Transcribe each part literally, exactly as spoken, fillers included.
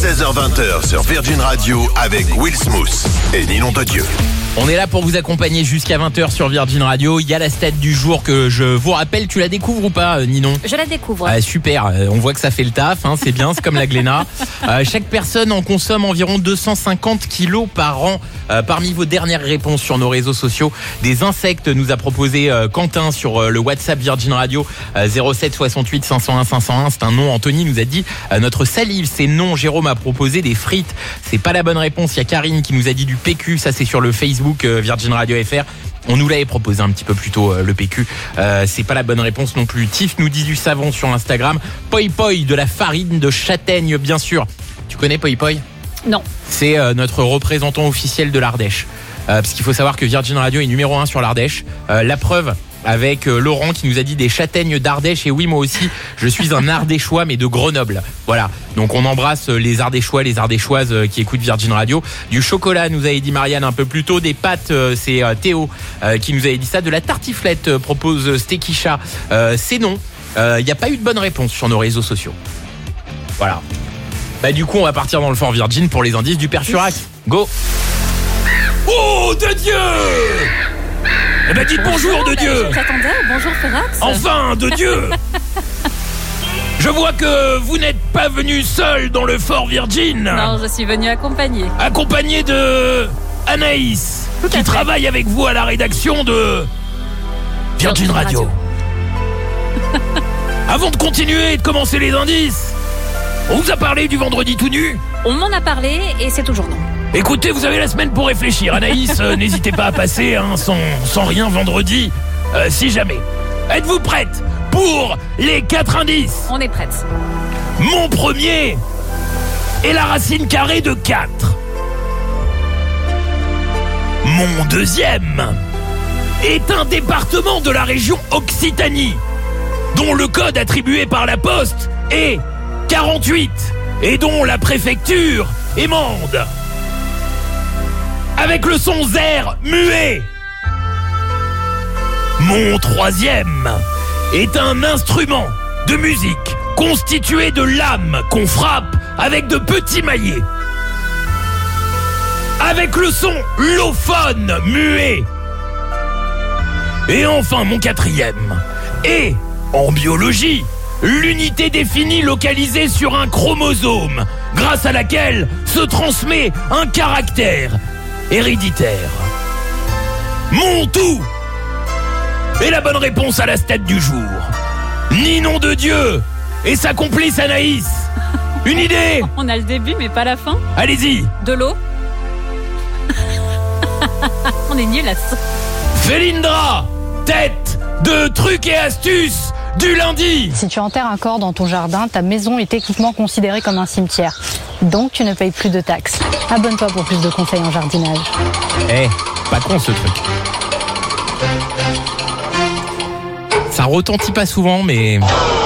seize heures vingt sur Virgin Radio avec Will Smooth et Ninon de Dieu. On est là pour vous accompagner jusqu'à vingt heures sur Virgin Radio. Il y a la stat du jour que je vous rappelle. Tu la découvres ou pas, Ninon ? Je la découvre. Ah, super, on voit que ça fait le taf, hein, c'est bien, c'est comme la Glénat. Euh, chaque personne en consomme environ deux cent cinquante kilos par an. Euh, parmi vos dernières réponses sur nos réseaux sociaux, des insectes nous a proposé euh, Quentin sur euh, le WhatsApp Virgin Radio euh, zéro sept soixante-huit cinq cent un cinq cent un. C'est un nom. Anthony nous a dit euh, notre salive, c'est non. Jérôme a proposé des frites. C'est pas la bonne réponse. Il y a Karine qui nous a dit du P Q. Ça, c'est sur le Facebook Virgin Radio F R. On nous l'avait proposé un petit peu plus tôt, euh, le P Q. Euh, c'est pas la bonne réponse non plus. Tiff nous dit du savon sur Instagram. Poi Poi, de la farine de châtaigne, bien sûr. Tu connais Poi Poi ? Non. C'est euh, notre représentant officiel de l'Ardèche. Euh, parce qu'il faut savoir que Virgin Radio est numéro un sur l'Ardèche. Euh, la preuve avec euh, Laurent qui nous a dit des châtaignes d'Ardèche. Et oui, moi aussi, je suis un Ardéchois, mais de Grenoble. Voilà. Donc on embrasse les Ardéchois, les Ardéchoises euh, qui écoutent Virgin Radio. Du chocolat, nous avait dit Marianne un peu plus tôt. Des pâtes, euh, c'est euh, Théo euh, qui nous avait dit ça. De la tartiflette, euh, propose Stekisha. Euh, c'est non. Il euh, n'y a pas eu de bonne réponse sur nos réseaux sociaux. Voilà. Bah du coup, on va partir dans le Fort Virgin pour les indices du Père Furax. Go. Oh, de Dieu! Eh ben dites bonjour, de Dieu. J'attendais, bonjour Furax. Enfin, de Dieu. Je vois que vous n'êtes pas venu seul dans le Fort Virgin. Non, je suis venu accompagner. Accompagné de Anaïs, Tout qui à fait. travaille avec vous à la rédaction de Virgin Radio. Radio. Avant de continuer et de commencer les indices, on vous a parlé du vendredi tout nu. On m'en a parlé et c'est toujours non. Écoutez, vous avez la semaine pour réfléchir. Anaïs, euh, n'hésitez pas à passer hein, sans, sans rien vendredi, euh, si jamais. Êtes-vous prête pour les quatre indices ? On est prête. Mon premier est la racine carrée de quatre. Mon deuxième est un département de la région Occitanie, dont le code attribué par la Poste est quarante-huit et dont la préfecture est Mende. Avec le son zer muet. Mon troisième est un instrument de musique constitué de lames qu'on frappe avec de petits maillets. Avec le son lophone muet. Et enfin mon quatrième est, en biologie, l'unité définie localisée sur un chromosome, grâce à laquelle se transmet un caractère héréditaire. Mon tout est la bonne réponse à la stat du jour. Ninon de Dieu et sa complice Anaïs. Une idée ? On a le début mais pas la fin. Allez-y. De l'eau. On est nuls à ça. Félindra, tête de trucs et astuces du lundi. Si tu enterres un corps dans ton jardin, ta maison est techniquement considérée comme un cimetière. Donc tu ne payes plus de taxes. Abonne-toi pour plus de conseils en jardinage. Eh, pas con ce truc. Ça retentit pas souvent, mais...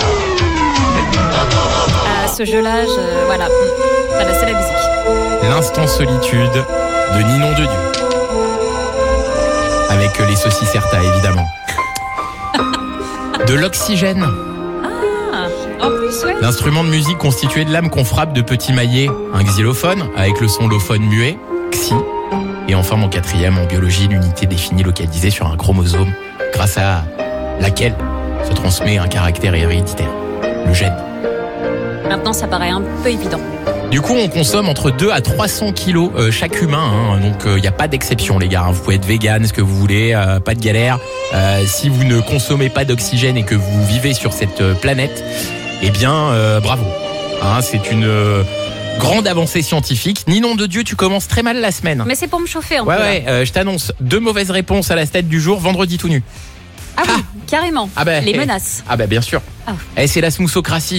À ce jeu-là, je... voilà. Voilà, c'est la musique. L'instant solitude de Ninon de Dieu. Avec les saucisses Erta, évidemment. De l'oxygène. Ah, en plus, ouais. L'instrument de musique constitué de lames qu'on frappe de petits maillets. Un xylophone, avec le son lophone muet, xy. Et enfin, mon quatrième, en biologie, l'unité définie localisée sur un chromosome, grâce à laquelle se transmet un caractère héréditaire, le gène. Maintenant, ça paraît un peu évident. Du coup, on consomme entre deux à trois cents kilos euh, chaque humain, hein, donc il euh, n'y a pas d'exception, les gars. Hein. Vous pouvez être vegan, ce que vous voulez, euh, pas de galère. Euh, si vous ne consommez pas d'oxygène et que vous vivez sur cette euh, planète, eh bien, euh, bravo. Hein, c'est une euh, grande avancée scientifique. Ninon de Dieu, tu commences très mal la semaine. Mais c'est pour me chauffer un Ouais, peu. ouais, euh, je t'annonce deux mauvaises réponses à la stat du jour, vendredi tout nu. Ah oui, carrément. Ah bah, Les eh. menaces. Ah bah bien sûr. Ah. Eh, c'est la smoothocratie.